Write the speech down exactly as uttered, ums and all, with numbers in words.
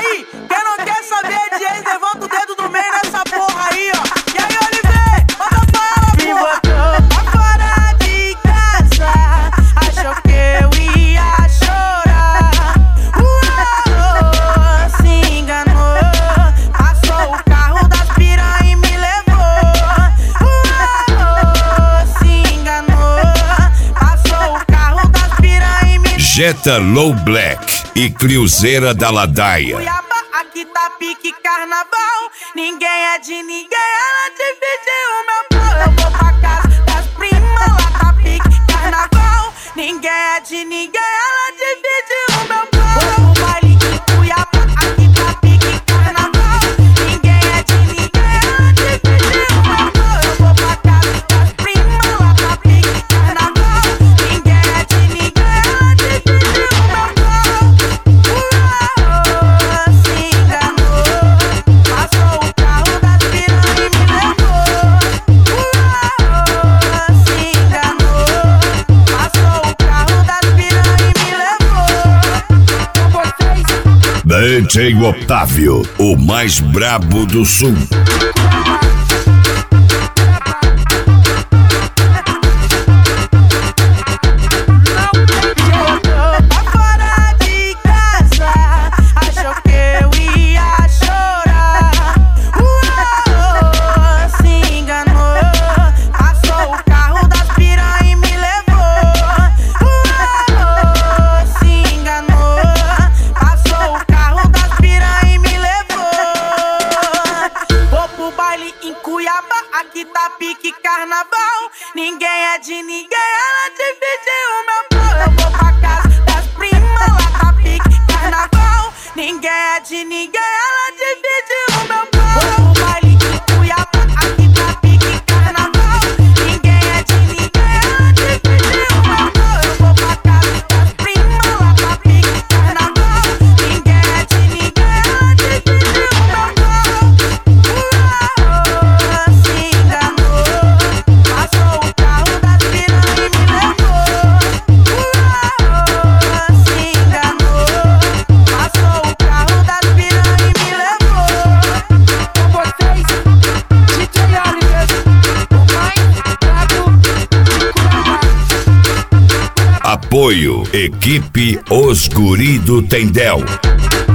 Aí, quem não quer saber de ex, levanta o dedo do meio nessa porra aí, ó. E aí, Oliveira, manda pra ela, Me porra. botou pra fora de casa, achou que eu ia chorar. Uou, se enganou, passou o carro das piranha e me levou. Uou, se enganou, passou o carro das piranha e me levou. Jetta Low Black e Cliuzeira da Ladaia. Cuiabá, aqui tá pique carnaval. Ninguém é de ninguém, ela dividiu o meu pau. Eu vou pra casa das primas, lá tá pique carnaval. Ninguém é de ninguém, ela dividiu o meu pau. Vou pro baile em Cuiabá, aqui tá pique carnaval. Ninguém é de ninguém, ela dividiu o meu pau. Eu vou pra casa das primas, lá tá pique carnaval. Ninguém é de ninguém, ela dividiu o meu pau. Uau, se enganou, passou o carro das piranha e me levou. Uau, se enganou, passou o carro das piranha e me levou. Com vocês, D J Otávio, o mais brabo do sul. botou pra fora de casa, achou que eu ia chorar. Uou, se enganou, passou o carro das piranha e me levou. Uou, se enganou, passou o carro das piranha e me levou. Vou pro baile em Cuiabá, aqui tá pique carnaval. Ninguém é de ninguém, ela dividiu o meu pau. Eu vou pra casa das primas, lá tá pique carnaval. Ninguém é de ninguém, ela dividiu o meu pau. Vou pro baile em Cuiabá, aqui tá pique carnaval. Ninguém é de ninguém, ela dividiu o meu pau. Eu vou pra casa das primas, lá tá pique carnaval. Ninguém é de ninguém, ela dividiu o meu pau. Uau, se enganou, passou o carro das piranha e me levou. Uau, se enganou, passou o carro das piranha e me levou. Com vocês, D J Oliveira, o mais brabo de Cuiabá. Apoio, equipe Os Guri do Tendel.